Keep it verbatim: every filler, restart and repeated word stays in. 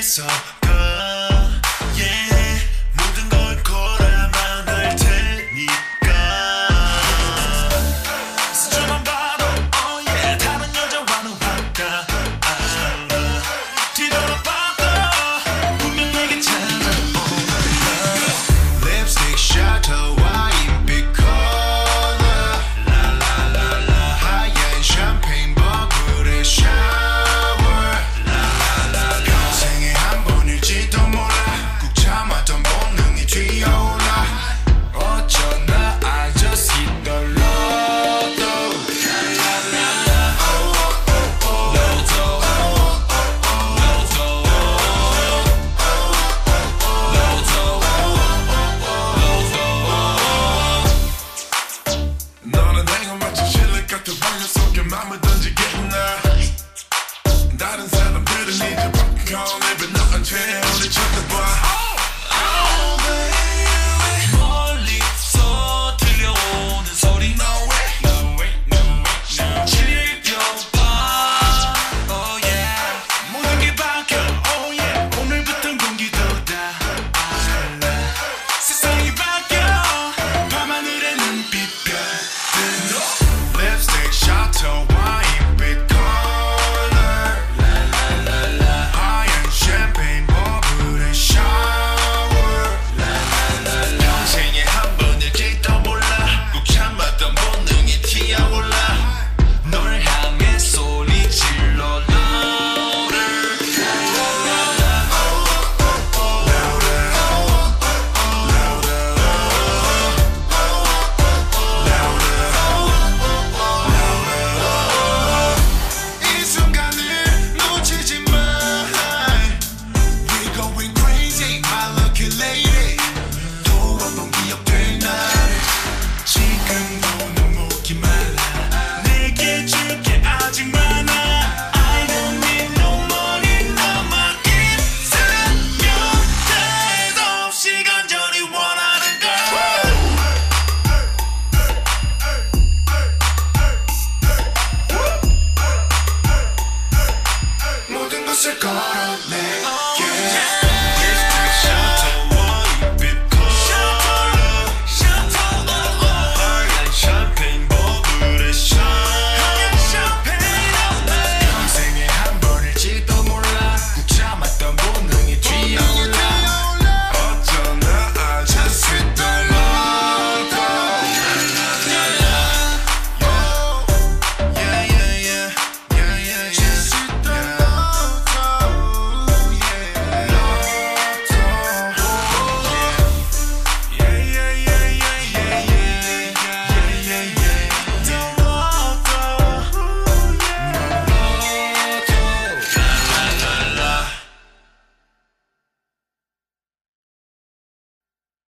속에서 yeah. 모든 걸 걸어야만 할 테니까 스쳐만 봐도 oh yeah. 다른 여자와는 바꿔 뒤돌아봐도 분명 얘기잖아 립스틱 셔터 와인 빛 컬러 라라라라 하얀 샴페인 버블에 샤워 라라라라 평생에 한 번일지도 몰라 꾹 참았던 본능이 튀어올라 어쩌나 I just hit the lotto 라라라라 로또 너는 내가 마치 실력 같은 방울 속에 맘을 던지겠나 다른 사람들은 이제 바꿔 living up until